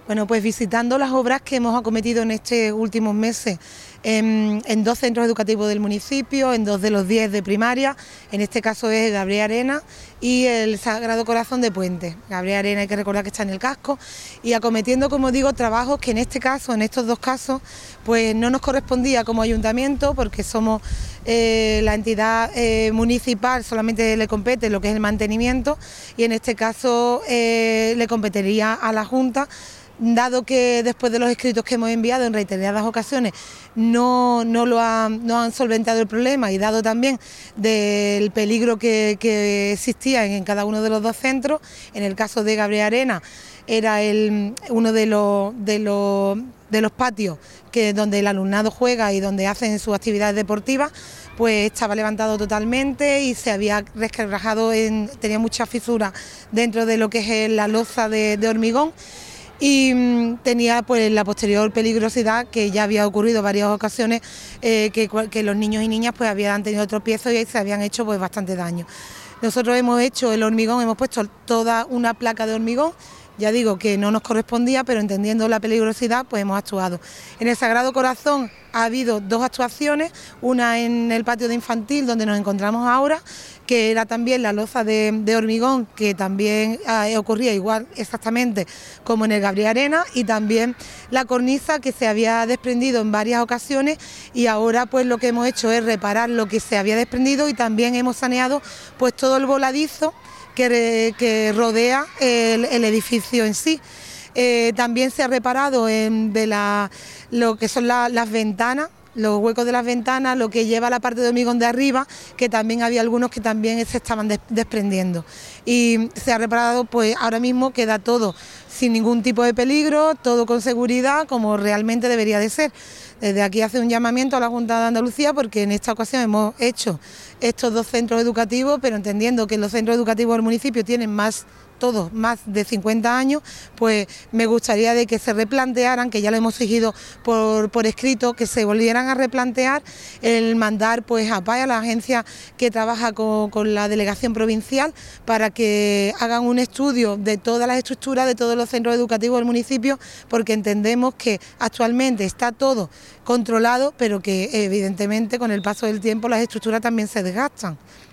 Bueno, pues visitando las obras que hemos acometido en estos últimos meses en 2 centros educativos del municipio, en 2 de los 10 de primaria, en este caso es Gabriel Arena y el Sagrado Corazón de Puente. Gabriel Arena hay que recordar que está en el casco y acometiendo, como digo, trabajos que en este caso, en estos 2 casos, pues no nos correspondía como ayuntamiento porque somos la entidad municipal, solamente le compete lo que es el mantenimiento y en este caso le competiría a la Junta, dado que después de los escritos que hemos enviado en reiteradas ocasiones no han solventado el problema y dado también del peligro que existía en cada uno de los 2 centros, en el caso de Gabriel Arena era uno de los patios donde el alumnado juega y donde hacen sus actividades deportivas, pues estaba levantado totalmente y se había resquebrajado, tenía muchas fisuras dentro de lo que es la loza de hormigón. Y tenía pues la posterior peligrosidad que ya había ocurrido varias ocasiones, que los niños y niñas pues habían tenido tropiezos y se habían hecho pues bastante daño. Nosotros hemos hecho el hormigón, hemos puesto toda una placa de hormigón, ya digo que no nos correspondía, pero entendiendo la peligrosidad pues hemos actuado. En el Sagrado Corazón ha habido 2 actuaciones, una en el patio de infantil donde nos encontramos ahora, que era también la loza de hormigón, que también ocurría igual exactamente como en el Gabriel Arena, y también la cornisa que se había desprendido en varias ocasiones y ahora pues lo que hemos hecho es reparar lo que se había desprendido y también hemos saneado pues todo el voladizo que rodea el edificio en sí. También se ha reparado lo que son las ventanas, los huecos de las ventanas, lo que lleva la parte de hormigón de arriba, que también había algunos que también se estaban desprendiendo. Y se ha reparado, pues ahora mismo queda todo sin ningún tipo de peligro, todo con seguridad, como realmente debería de ser. Desde aquí hace un llamamiento a la Junta de Andalucía porque en esta ocasión hemos hecho estos 2 centros educativos, pero entendiendo que los centros educativos del municipio tienen todos más de 50 años, pues me gustaría de que se replantearan, que ya lo hemos exigido por escrito, que se volvieran a replantear el mandar pues a PAE, a la agencia que trabaja con la delegación provincial, para que hagan un estudio de todas las estructuras de todos los centros educativos del municipio, porque entendemos que actualmente está todo controlado, pero que evidentemente con el paso del tiempo las estructuras también se desgastan.